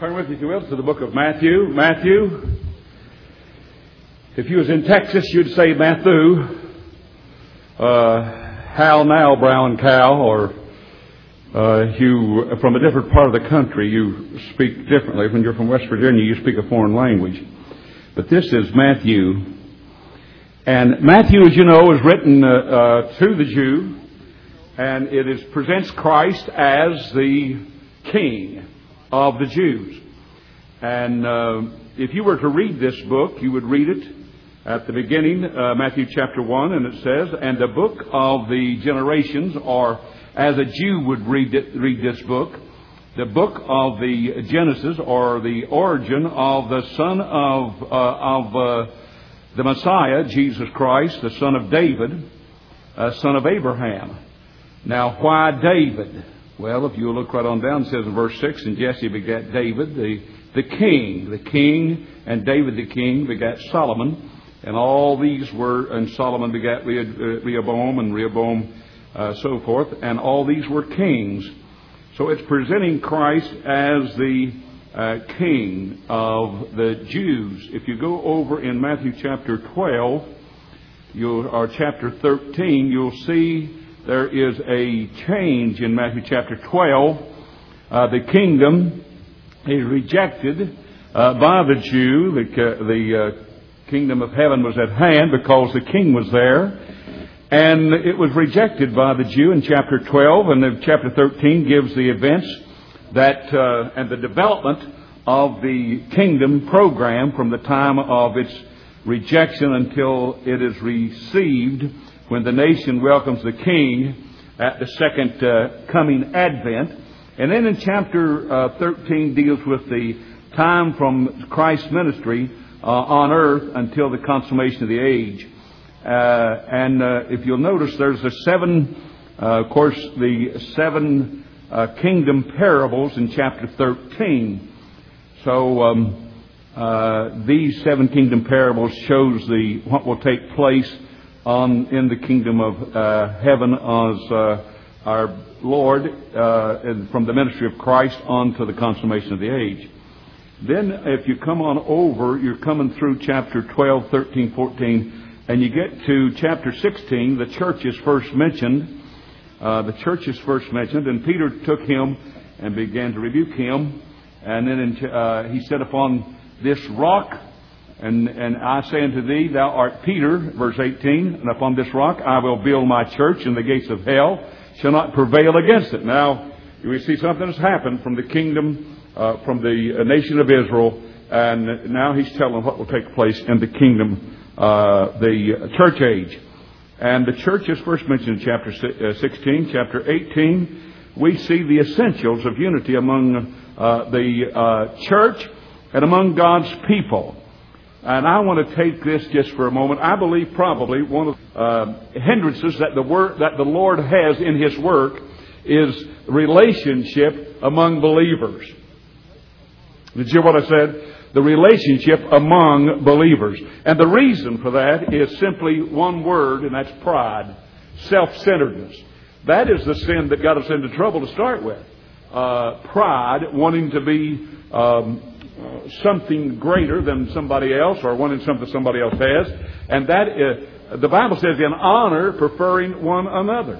Turn with me, if you will, to the book of Matthew. Matthew. If you was in Texas, you'd say Matthew. Hal now, brown cow, or you from a different part of the country, you speak differently. When you're from West Virginia, you speak a foreign language. But this is Matthew. And Matthew, as you know, is written to the Jew, and it presents Christ as the King of the Jews. And if you were to read this book, you would read it at the beginning, Matthew chapter 1, and it says, "And the book of the generations," or as a Jew would read this book, the book of the Genesis, or the origin of the son of the Messiah, Jesus Christ, the son of David, son of Abraham. Now, why David? Well, if you look right on down, it says in verse 6, "And Jesse begat David, the king." The king, and David the king begat Solomon. And all these were, and Solomon begat Rehoboam, and Rehoboam so forth. And all these were kings. So it's presenting Christ as the King of the Jews. If you go over in Matthew chapter 12, or chapter 13, you'll see there is a change in Matthew chapter 12. The kingdom is rejected by the Jew. The kingdom of heaven was at hand because the king was there. And it was rejected by the Jew in chapter 12. And then chapter 13 gives the events that and the development of the kingdom program from the time of its rejection until it is received when the nation welcomes the king at the second coming advent. And then in chapter 13 deals with the time from Christ's ministry on earth until the consummation of the age. And if you'll notice, there's the seven kingdom parables in chapter 13. So these seven kingdom parables shows what will take place in the kingdom of heaven as our Lord, and from the ministry of Christ on to the consummation of the age. Then if you come on over, you're coming through chapter 12, 13, 14, and you get to chapter 16, the church is first mentioned. And Peter took him and began to rebuke him. And then he said, "Upon this rock, and I say unto thee, thou art Peter," verse 18, "and upon this rock I will build my church, and the gates of hell shall not prevail against it." Now, we see something has happened from the kingdom, from the nation of Israel, and now he's telling what will take place in the kingdom, the church age. And the church is first mentioned in chapter 16. Chapter 18, we see the essentials of unity among the church and among God's people. And I want to take this just for a moment. I believe probably one of the hindrances that the Lord has in His work is relationship among believers. Did you hear what I said? The relationship among believers. And the reason for that is simply one word, and that's pride. Self-centeredness. That is the sin that got us into trouble to start with. Pride, wanting to be something greater than somebody else, or wanting something somebody else has. And that is, the Bible says, in honor, preferring one another.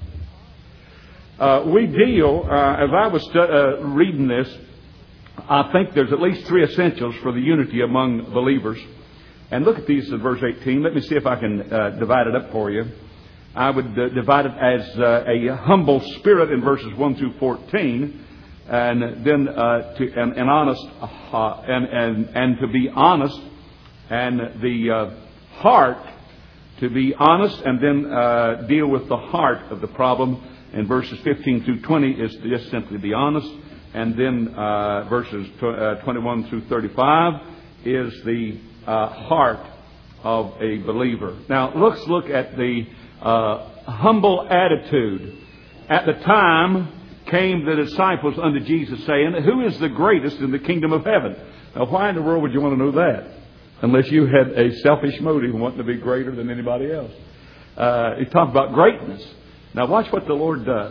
We deal, as I was reading this, I think there's at least three essentials for the unity among believers. And look at these in verse 18. Let me see if I can divide it up for you. I would divide it as a humble spirit in verses 1 through 14, and then an honest and to be honest, and the heart to be honest, and then deal with the heart of the problem. In verses 15 through 20 is just simply be honest. And then verses 21 through 35 is the heart of a believer. Now, let's look at the humble attitude. At the time came the disciples unto Jesus, saying, "Who is the greatest in the kingdom of heaven?" Now, why in the world would you want to know that? Unless you had a selfish motive wanting to be greater than anybody else. He talked about greatness. Now, watch what the Lord does.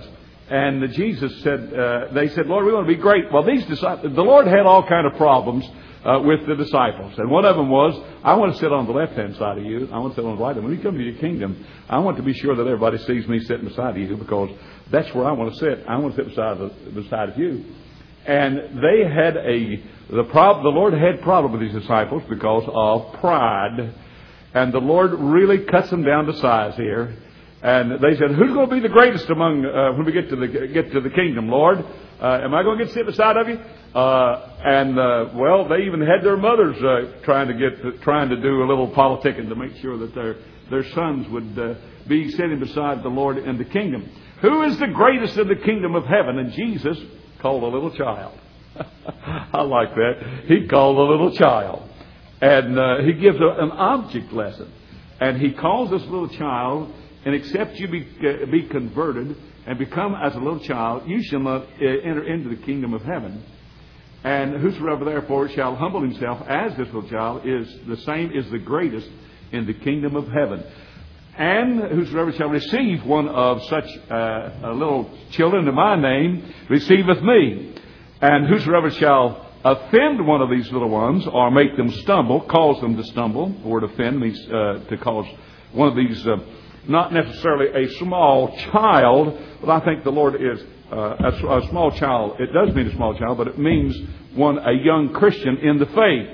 And Jesus said, they said, Lord, we want to be great. Well, these disciples, the Lord had all kind of problems with the disciples. And one of them was, I want to sit on the left-hand side of you. I want to sit on the right. And when you come to your kingdom, I want to be sure that everybody sees me sitting beside you, because that's where I want to sit. I want to sit beside of you. And they had the Lord had problem with these disciples because of pride. And the Lord really cuts them down to size here. And they said, who's going to be the greatest among when we get to the kingdom, Lord? Am I going to get to sit beside of you? Well, they even had their mothers trying to do a little politicking to make sure that their sons would be sitting beside the Lord in the kingdom. Who is the greatest in the kingdom of heaven? And Jesus called a little child. I like that. He called a little child. And he gives an object lesson. And he calls this little child, and except you be converted and become as a little child, you shall not enter into the kingdom of heaven. And whosoever therefore shall humble himself as this little child is the same is the greatest in the kingdom of heaven. And whosoever shall receive one of such little children in my name receiveth me. And whosoever shall offend one of these little ones, or make them stumble, cause them to stumble. The word offend means to cause one of these, not necessarily a small child, but I think the Lord is a small child. It does mean a small child, but it means a young Christian in the faith.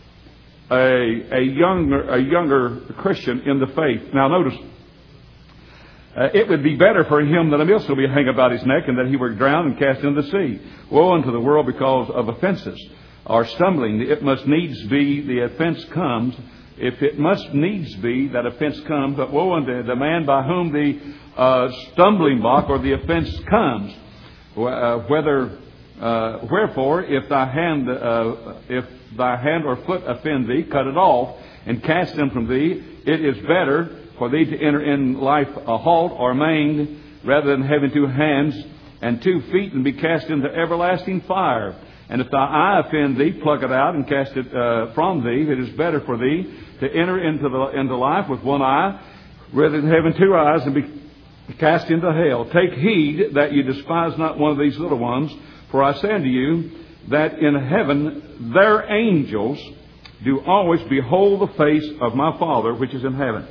A younger Christian in the faith. Now notice, it would be better for him that a millstone be hung about his neck, and that he were drowned and cast into the sea. Woe unto the world because of offenses, or stumbling. It must needs be the offense comes. If it must needs be that offense comes, but woe unto the man by whom the stumbling block or the offense comes. Wherefore, if thy hand or foot offend thee, cut it off and cast them from thee. It is better for thee to enter in life a halt or maimed, rather than having 2 hands and 2 feet, and be cast into everlasting fire. And if thy eye offend thee, pluck it out and cast it from thee. It is better for thee to enter into life with 1 eye, rather than having 2 eyes and be cast into hell. Take heed that you despise not one of these little ones. For I say unto you, that in heaven their angels do always behold the face of my Father which is in heaven.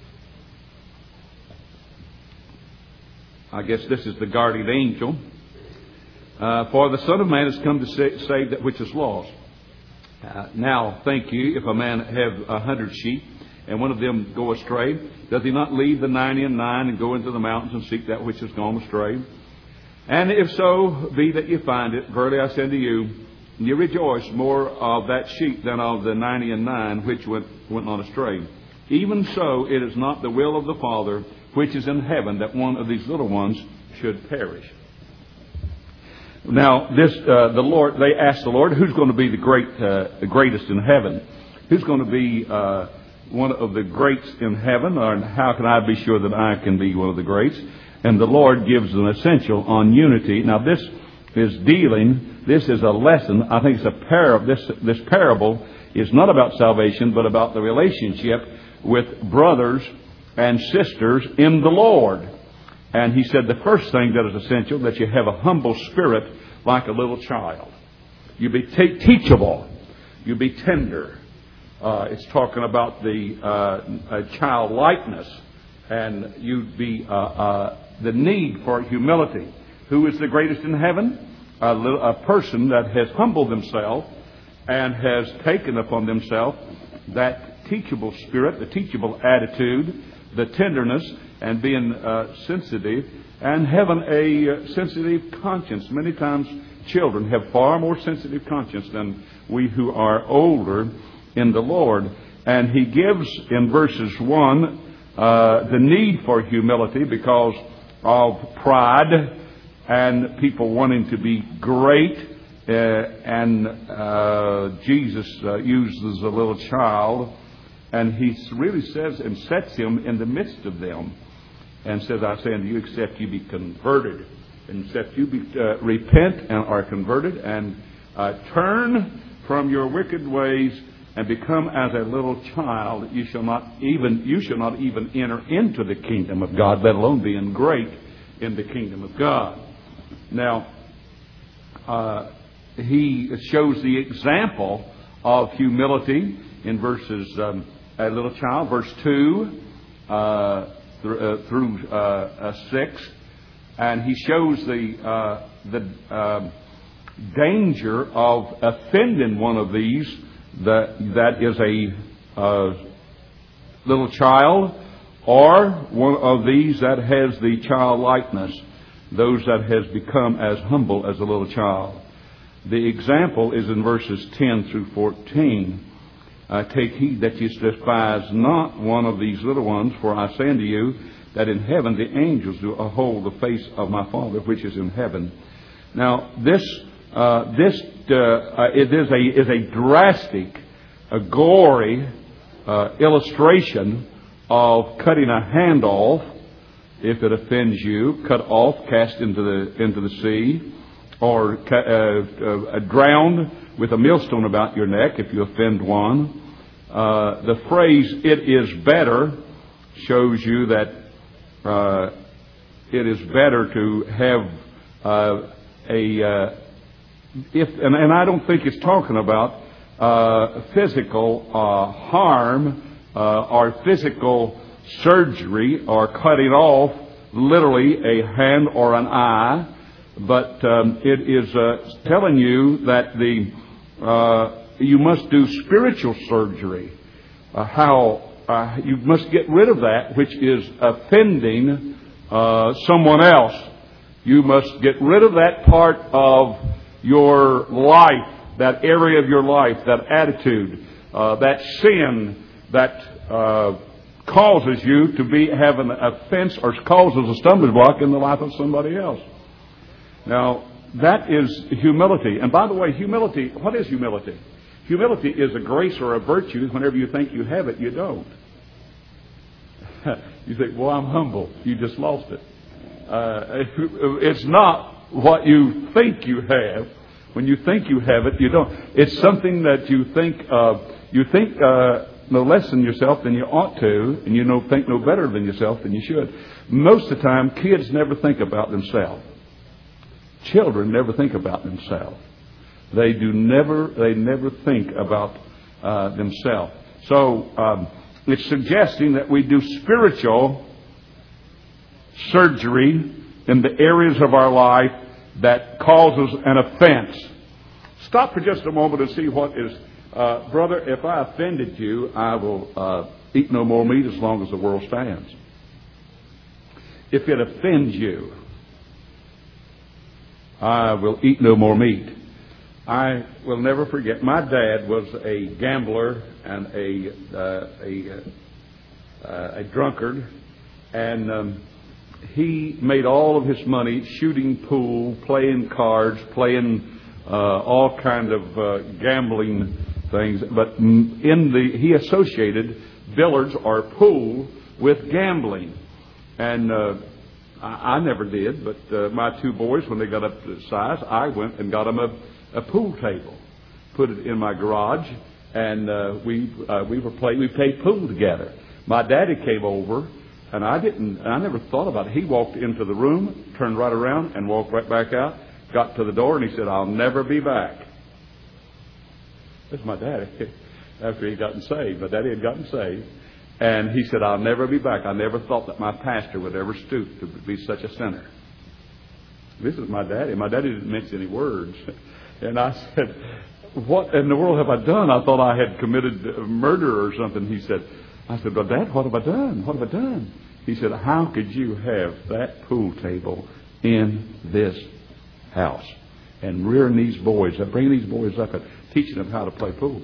I guess this is the guardian angel. For the Son of Man has come to save that which is lost. Now, think you, if a man have 100 sheep, and one of them go astray, does he not leave the 99 and go into the mountains and seek that which has gone astray? And if so be that you find it, verily I say unto you, you rejoice more of that sheep than of the 99 which went on astray. Even so, it is not the will of the Father which is in heaven that one of these little ones should perish. Now, the Lord, they asked the Lord, who's going to be the greatest in heaven? Who's going to be one of the greats in heaven? Or how can I be sure that I can be one of the greats? And the Lord gives an essential on unity. Now, this is a lesson. I think it's a parable. This parable is not about salvation, but about the relationship with brothers and sisters in the Lord. And he said the first thing that is essential, that you have a humble spirit like a little child. You be teachable. You be tender. It's talking about the childlikeness. And you'd be the need for humility. Who is the greatest in heaven? A person that has humbled themselves and has taken upon themselves that teachable spirit, the teachable attitude, the tenderness, and being sensitive, and having a sensitive conscience. Many times children have far more sensitive conscience than we who are older in the Lord. And he gives in verses 1 the need for humility because of pride and people wanting to be great. Jesus uses a little child, and he really says and sets him in the midst of them and says, I say unto you, except you be converted, and except you be repent and are converted and turn from your wicked ways and become as a little child, you shall not even enter into the kingdom of God, let alone being great in the kingdom of God. Now, he shows the example of humility in verses, a little child, verse 2 through 6. And he shows the danger of offending one of these that is a little child, or one of these that has the childlikeness, those that has become as humble as a little child. The example is in verses 10 through 14. Take heed that ye despise not one of these little ones, for I say unto you that in heaven the angels do behold the face of my Father which is in heaven. Now, this is a drastic, a gory illustration of cutting a hand off if it offends you, cut off, cast into the sea, or drowned with a millstone about your neck if you offend one. The phrase "it is better" shows you that it is better to have and I don't think it's talking about physical harm or physical surgery or cutting off literally a hand or an eye, but it is telling you that you must do spiritual surgery. You must get rid of that which is offending someone else. You must get rid of that part of your life, that area of your life, that attitude, that sin that causes you to have an offense or causes a stumbling block in the life of somebody else. Now, that is humility. And by the way, humility, what is humility? Humility is a grace or a virtue. Whenever you think you have it, you don't. You think, well, I'm humble. You just lost it. It's not what you think you have. When you think you have it, you don't. It's something that you think no less than yourself than you ought to, and you think no better than yourself than you should. Most of the time, kids never think about themselves. Children never think about themselves. They never think about themselves. So it's suggesting that we do spiritual surgery in the areas of our life that causes an offense. Stop for just a moment and see what is... brother, if I offended you, I will eat no more meat as long as the world stands. If it offends you, I will eat no more meat. I will never forget, my dad was a gambler and a drunkard, and he made all of his money shooting pool, playing cards, playing all kind of gambling things. But he associated billiards or pool with gambling, and I never did. But my two boys, when they got up to size, I went and got them a pool table, put it in my garage, and we played pool together. My daddy came over, and I never thought about it. He walked into the room, turned right around, and walked right back out. Got to the door, and he said, "I'll never be back." That's my daddy. After he gotten saved, my daddy had gotten saved, and he said, "I'll never be back. I never thought that my pastor would ever stoop to be such a sinner." This is my daddy. My daddy didn't mix any words. And I said, "What in the world have I done? I thought I had committed murder or something." I said, "But Dad, what have I done? What have I done?" He said, "How could you have that pool table in this house and rearing these boys, bringing these boys up and teaching them how to play pool?"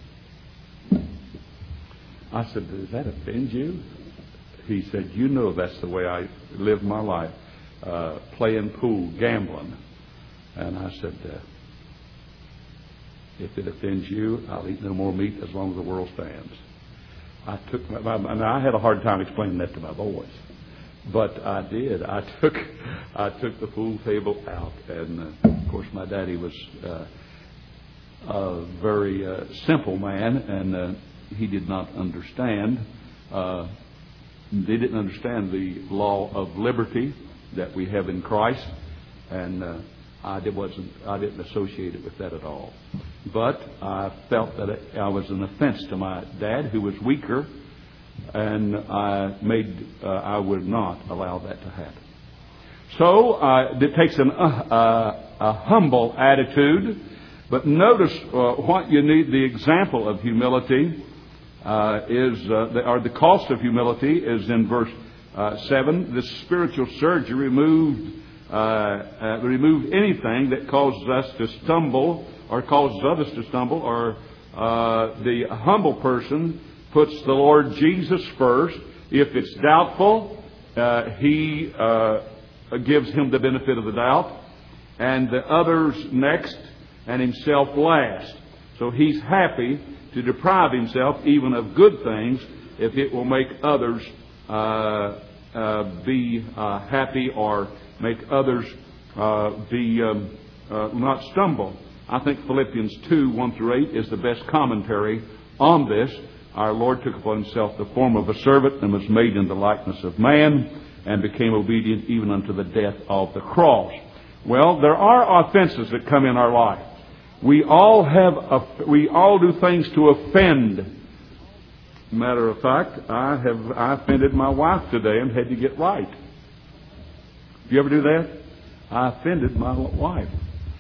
I said, "Does that offend you?" He said, "You know that's the way I live my life, playing pool, gambling." And I said, "If it offends you, I'll eat no more meat as long as the world stands." And I had a hard time explaining that to my boys, but I did. I took the pool table out, and of course my daddy was a very simple man, and he did not understand. They didn't understand the law of liberty that we have in Christ, And I didn't associate it with that at all. But I felt that I was an offense to my dad, who was weaker, and I would not allow that to happen. So it takes a humble attitude. But notice what you need. The example of humility the cost of humility is in verse 7. This spiritual surgery removed anything that causes us to stumble or causes others to stumble, or the humble person puts the Lord Jesus first. If it's doubtful, he gives him the benefit of the doubt, and the others next, and himself last. So he's happy to deprive himself even of good things if it will make others be happy, or make others not stumble. I think Philippians 2:1-8 is the best commentary on this. Our Lord took upon himself the form of a servant, and was made in the likeness of man, and became obedient even unto the death of the cross. Well, there are offenses that come in our life. We all do things to offend. Matter of fact, I offended my wife today and had to get right. Do you ever do that? I offended my wife.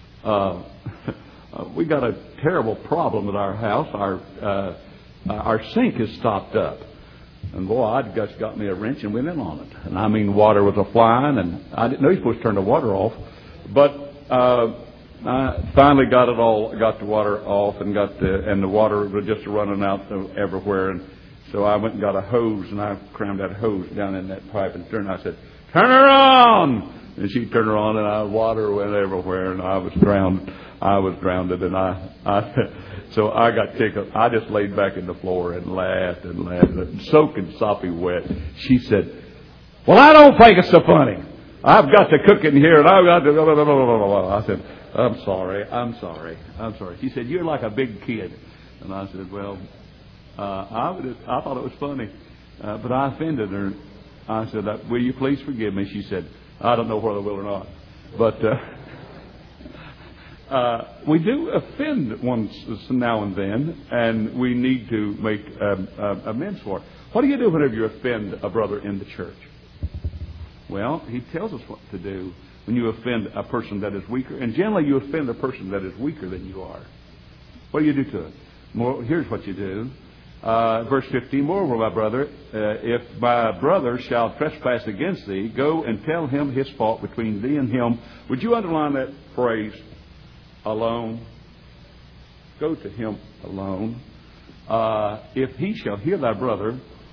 We got a terrible problem at our house. Our sink is stopped up. And boy, I just got me a wrench and went in on it. And I mean, water was a-flying, and I didn't know you're supposed to turn the water off. But I finally got the water off, and the water was just running out everywhere. And so I went and got a hose, and I crammed that hose down in that pipe and turned. I said, "Turn her on!" And she turned her on, and water went everywhere, and I was drowned. And so I got tickled. I just laid back in the floor and laughed, soaking soppy wet. She said, "Well, I don't think it's so funny. I've got to cook in here, and I've got to..." I said, I'm sorry. She said, "You're like a big kid." And I said, "Well, I thought it was funny, but I offended her." I said, "Will you please forgive me?" She said, "I don't know whether I will or not." But we do offend once now and then, and we need to make amends for it. What do you do whenever you offend a brother in the church? Well, he tells us what to do when you offend a person that is weaker. And generally you offend a person that is weaker than you are. What do you do to it? Here's what you do. Verse 15, "Moreover, my brother, if my brother shall trespass against thee, go and tell him his fault between thee and him." Would you underline that phrase, alone? Go to him alone. "If he shall hear thy brother,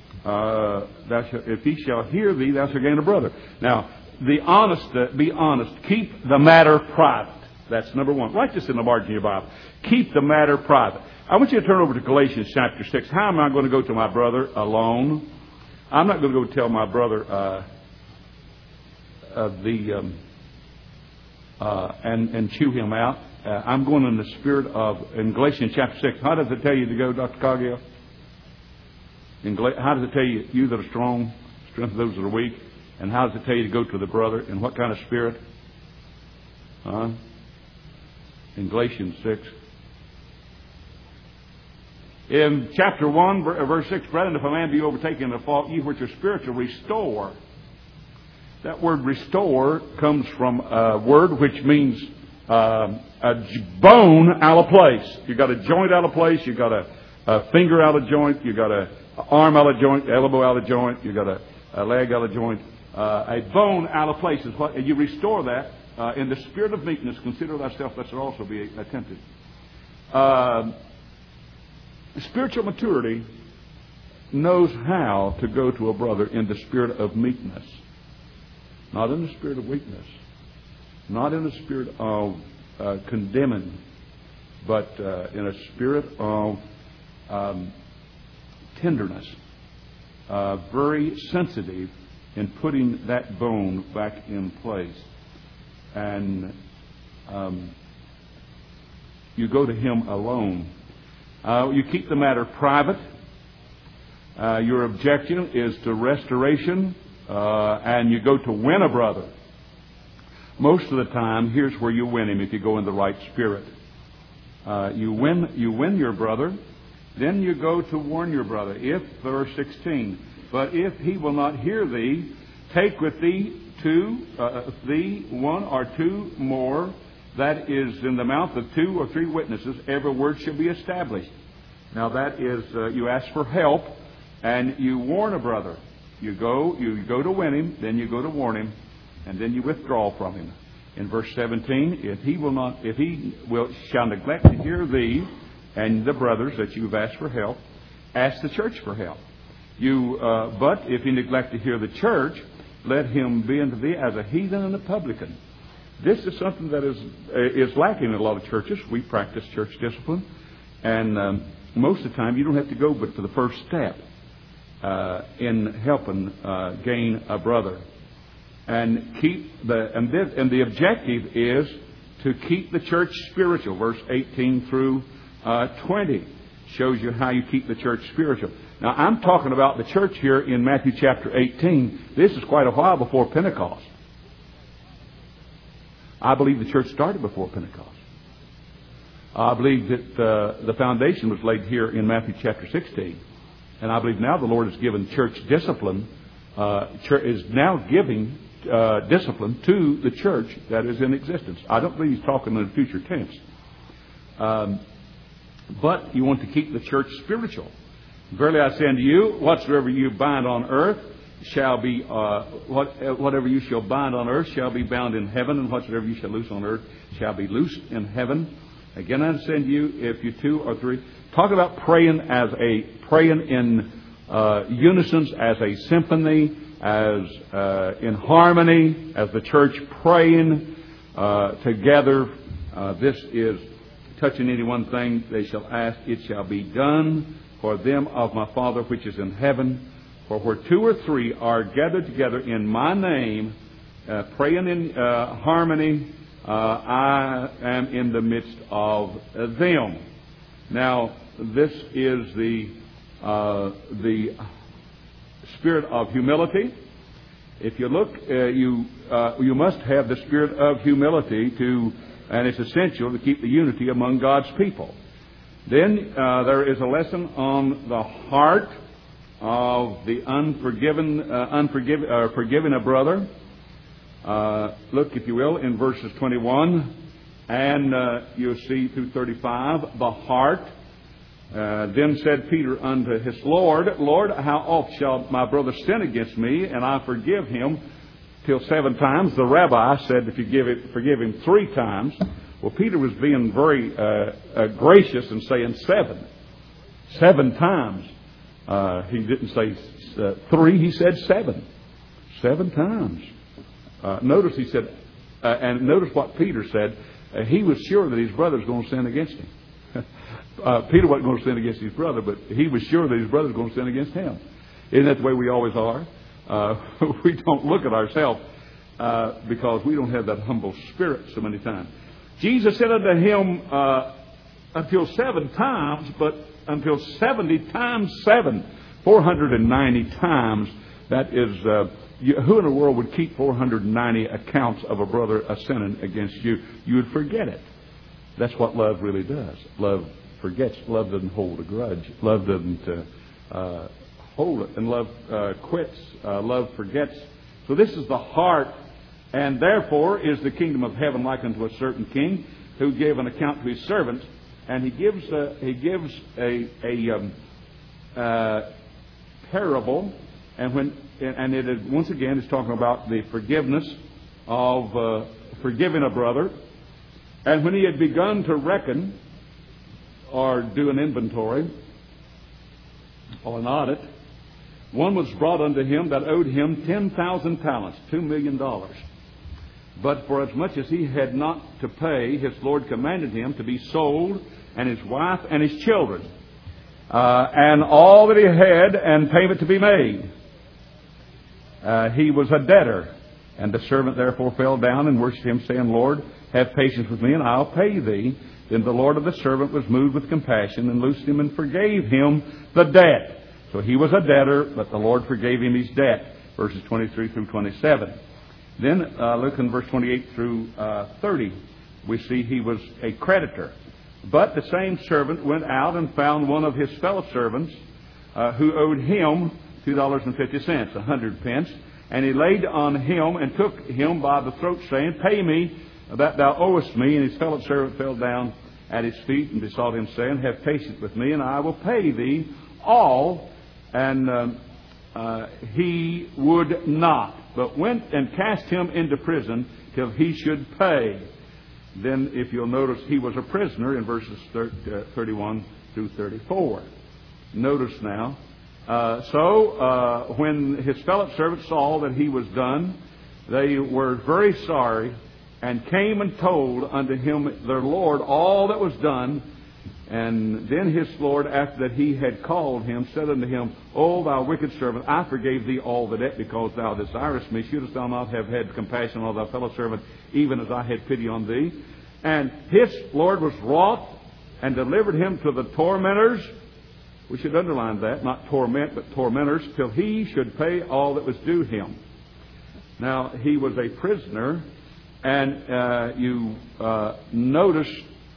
if he shall hear thee, thou shalt gain a brother." Now, be honest. Keep the matter private. That's number one. Write this in the margin of your Bible. Keep the matter private. I want you to turn over to Galatians chapter 6. How am I going to go to my brother alone? I'm not going to go tell my brother and chew him out. I'm going in the spirit of, in Galatians chapter 6. How does it tell you to go, Dr. Coggill? How does it tell you, you that are strong, strengthen those that are weak? And how does it tell you to go to the brother? In what kind of spirit? In Galatians 6. In chapter 1, verse 6, "Brethren, if a man be overtaken in a fault, ye which are spiritual, restore." That word restore comes from a word which means a bone out of place. You got a joint out of place. You got a finger out of joint. You got a arm out of joint. Elbow out of joint. You got a leg out of joint. A bone out of place is what you restore that in the spirit of meekness. Consider thyself, lest there also be attempted. Spiritual maturity knows how to go to a brother in the spirit of meekness, not in the spirit of weakness, not in the spirit of condemning, but in a spirit of tenderness, very sensitive in putting that bone back in place. And you go to him alone. You keep the matter private. Your objection is to restoration, and you go to win a brother. most of the time, here's where you win him if you go in the right spirit. You win your brother, then you go to warn your brother. If, verse 16, but if he will not hear thee, take with thee one or two more, that is in the mouth of 2 or 3 witnesses, every word shall be established. Now that is, you ask for help, and you warn a brother. You go to win him, then you go to warn him, and then you withdraw from him. In verse 17, if he shall neglect to hear thee and the brothers that you've asked for help, ask the church for help. But if he neglect to hear the church, let him be unto thee as a heathen and a publican. This is something that is lacking in a lot of churches. We practice church discipline, and most of the time you don't have to go but for the first step in helping gain a brother. And the objective is to keep the church spiritual. Verse 18 through 20 shows you how you keep the church spiritual. Now, I'm talking about the church here in Matthew chapter 18. This is quite a while before Pentecost. I believe the church started before Pentecost. I believe that the foundation was laid here in Matthew chapter 16. And I believe now the Lord has given church discipline, is now giving discipline to the church that is in existence. I don't believe he's talking in the future tense. But you want to keep the church spiritual. Verily I say unto you, whatsoever you bind on earth shall be, whatever you shall bind on earth shall be bound in heaven, and whatsoever you shall loose on earth shall be loosed in heaven. Again I say unto you, if you 2 or 3, talk about praying in unison, as a symphony, as in harmony, as the church praying together. This is touching any one thing they shall ask, it shall be done for them of my Father which is in heaven. For where 2 or 3 are gathered together in my name, praying in harmony, I am in the midst of them. Now, this is the spirit of humility. If you look, you must have the spirit of humility and it's essential to keep the unity among God's people. Then there is a lesson on the heart of the forgiving a brother. Look, if you will, in verses 21 and you'll see through 35, the heart. Then said Peter unto his Lord, Lord, how oft shall my brother sin against me, and I forgive him till 7 times? The rabbi said, if you forgive him 3 times. Well, Peter was being very gracious and saying 7. 7 times. He didn't say 3, he said 7. 7 times. Notice he said, and notice what Peter said. He was sure that his brother was going to sin against him. Peter wasn't going to sin against his brother, but he was sure that his brother was going to sin against him. Isn't that the way we always are? We don't look at ourselves because we don't have that humble spirit so many times. Jesus said unto him, until 7 times, but until 70 times 7, 490 times. That is, who in the world would keep 490 accounts of a brother sinning against you? You would forget it. That's what love really does. Love forgets. Love doesn't hold a grudge. Love doesn't hold it. And love quits. Love forgets. So this is the heart. And therefore is the kingdom of heaven like unto a certain king who gave an account to his servants. And he gives a parable. And it is, once again, it's talking about the forgiveness of forgiving a brother. And when he had begun to reckon or do an inventory or an audit, one was brought unto him that owed him 10,000 talents, $2 million. But for as much as he had not to pay, his Lord commanded him to be sold, and his wife and his children, and all that he had, and payment to be made. He was a debtor. And the servant therefore fell down and worshipped him, saying, Lord, have patience with me, and I'll pay thee. Then the Lord of the servant was moved with compassion, and loosed him, and forgave him the debt. So he was a debtor, but the Lord forgave him his debt. Verses 23 through 27. Then look in verse 28 through 30. We see he was a creditor. But the same servant went out and found one of his fellow servants who owed him $2.50, 100 pence. And he laid on him and took him by the throat, saying, Pay me that thou owest me. And his fellow servant fell down at his feet and besought him, saying, Have patience with me, and I will pay thee all. And he would not, but went and cast him into prison till he should pay. Then, if you'll notice, he was a prisoner in verses 31 through 34. Notice now. So when his fellow servants saw that he was done, they were very sorry, and came and told unto him their Lord all that was done. And then his Lord, after that he had called him, said unto him, O thou wicked servant, I forgave thee all the debt, because thou desirest me. Shouldest thou not have had compassion on thy fellow servant, even as I had pity on thee? And his Lord was wroth, and delivered him to the tormentors. We should underline that, not torment, but tormentors, till he should pay all that was due him. Now, he was a prisoner, and you notice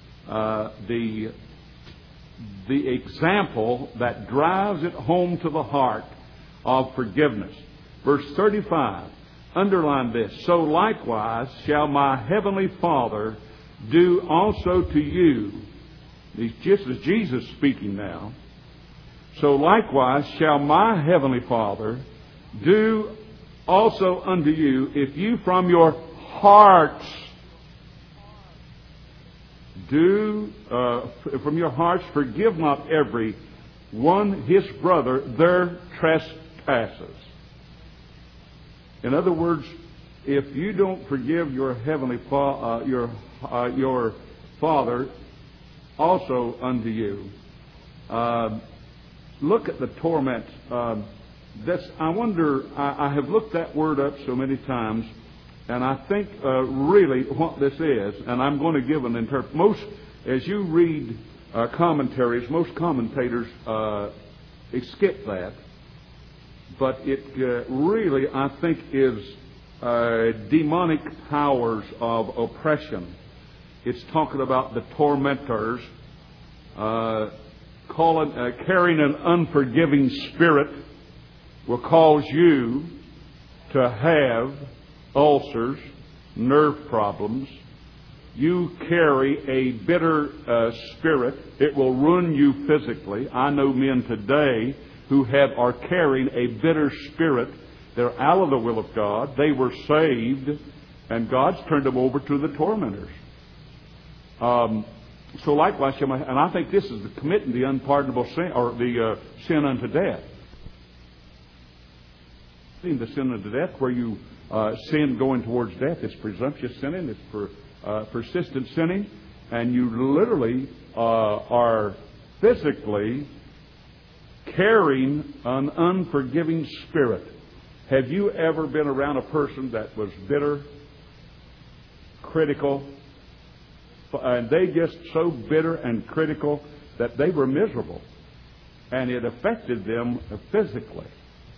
the example that drives it home to the heart of forgiveness. Verse 35, underline this. So likewise shall my heavenly Father do also to you. Just as Jesus speaking now. So likewise shall my heavenly Father do also unto you, if you from your hearts forgive not every one his brother their trespasses. In other words, if you don't forgive your heavenly your Father also unto you. Look at the torment. I wonder. I have looked that word up so many times, and I think really what this is, and I'm going to give an interpretation. As you read commentaries, most commentators skip that, but it really, I think, is demonic powers of oppression. It's talking about the tormentors carrying an unforgiving spirit will cause you to have ulcers, nerve problems. You carry a bitter spirit. It will ruin you physically. I know men today who are carrying a bitter spirit. They're out of the will of God. They were saved, and God's turned them over to the tormentors. So likewise, and I think this is committing the unpardonable sin, or the sin unto death. The sin unto death, where you sin going towards death, it's presumptuous sinning, it's persistent sinning, and you literally are physically carrying an unforgiving spirit. Have you ever been around a person that was bitter, critical, and they just so bitter and critical that they were miserable, and it affected them physically?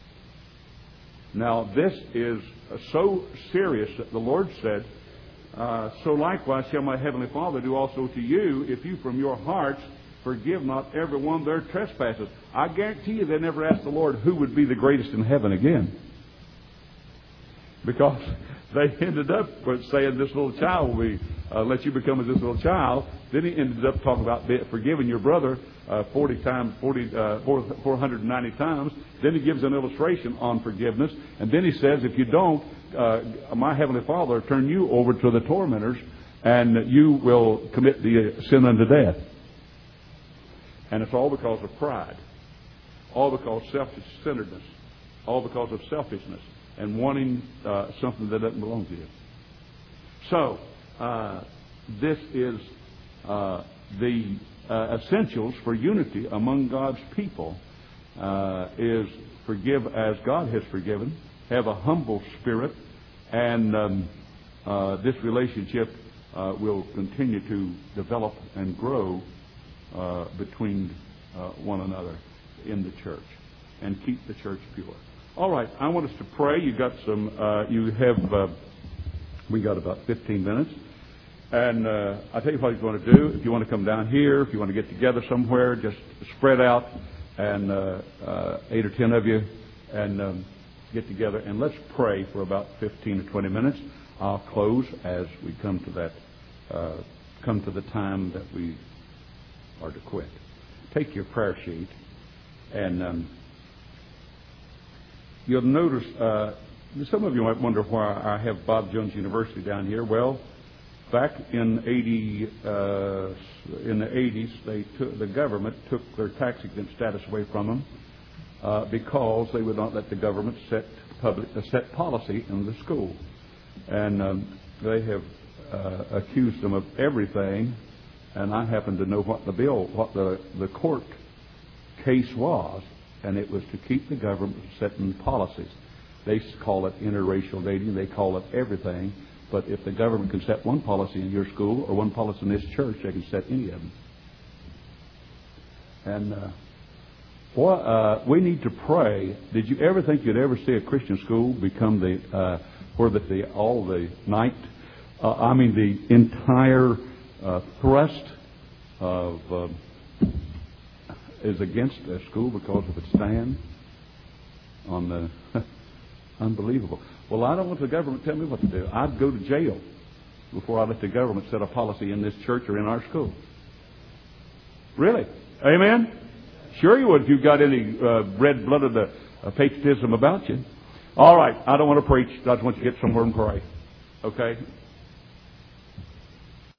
Now, this is so serious that the Lord said, so likewise shall my heavenly Father do also to you, if you from your hearts forgive not every one their trespasses. I guarantee you they never asked the Lord who would be the greatest in heaven again. Because they ended up saying this little child will be, let you become as this little child. Then he ended up talking about forgiving your brother 490 times. Then he gives an illustration on forgiveness. And then he says, if you don't, my heavenly Father will turn you over to the tormentors, and you will commit the sin unto death. And it's all because of pride. All because of self-centeredness. All because of selfishness and wanting something that doesn't belong to you. So, this is the essentials for unity among God's people is forgive as God has forgiven, have a humble spirit, and this relationship will continue to develop and grow between one another in the church and keep the church pure. All right, I want us to pray. You got some. We got about 15 minutes, and I'll tell you what you're going to do. If you want to come down here, if you want to get together somewhere, just spread out, and 8 or 10 of you, and get together, and let's pray for about 15 or 20 minutes. I'll close as we come to that. Come to the time that we are to quit. Take your prayer sheet, and you'll notice, some of you might wonder why I have Bob Jones University down here. Well, back in the 80s, the government took their tax-exempt status away from them because they would not let the government set policy in the school. And they have accused them of everything, and I happen to know what the court case was, and it was to keep the government from setting policies. They call it interracial dating, they call it everything, but if the government can set one policy in your school or one policy in this church, they can set any of them. And we need to pray. Did you ever think you'd ever see a Christian school become the entire thrust of is against a school because of its stand on the unbelievable. Well, I don't want the government to tell me what to do. I'd go to jail before I let the government set a policy in this church or in our school. Really? Amen? Sure you would if you've got any red-blooded patriotism about you. All right, I don't want to preach. I just want you to get somewhere and pray. Okay?